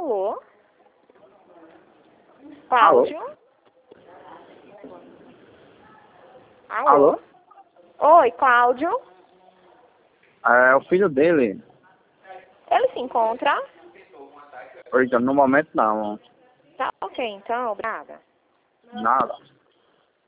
Alô? Alô? Cláudio? Alô? Oi, Cláudio? É o filho dele. Ele se encontra? Então, no momento não. Tá ok, então, obrigada. Nada.